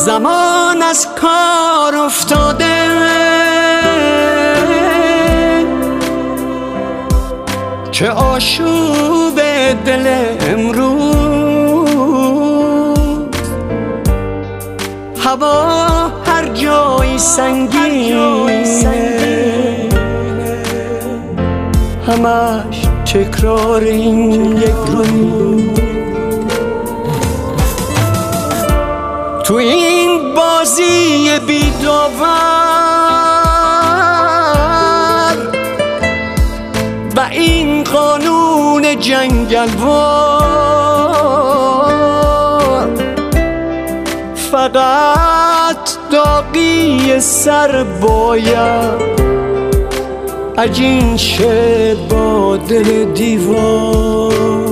زمان از کار افتاده، چه آشوب دل امروز، هوا هر جایی سنگینه، همش تکرار این یک روز. تو این بازی بی‌داور و این قانون جنگلوار، فقط داغی سر باید عجین شه با دل دیوار.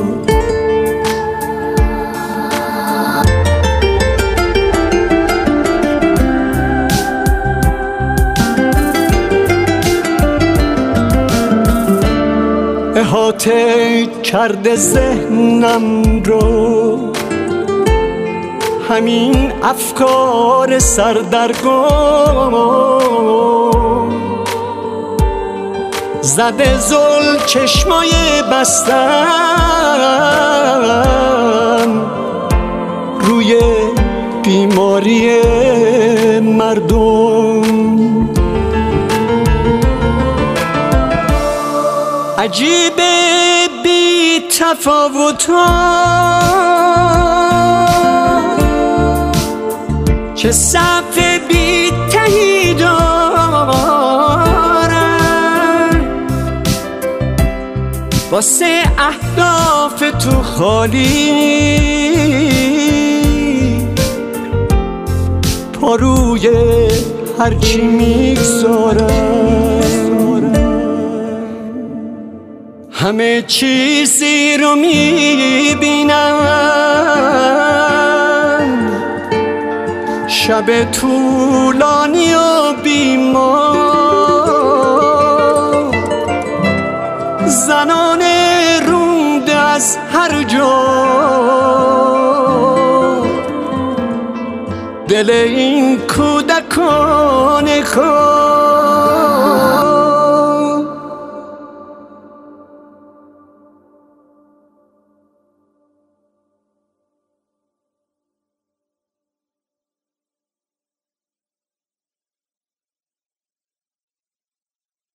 احاطه کرده ذهنم رو همین افکار سردرگم، زده زل چشمای بستن روی بیماری مردم. عجیبه بی تفاوت‌ها چه صف بی تهی دارن، واسه اهداف تو خالی پاروی هرچی میگذارن. همه چیزی رو میبینم، شب طولانی و بیمار، زنان رونده از هر جا، دل این کودکان کار.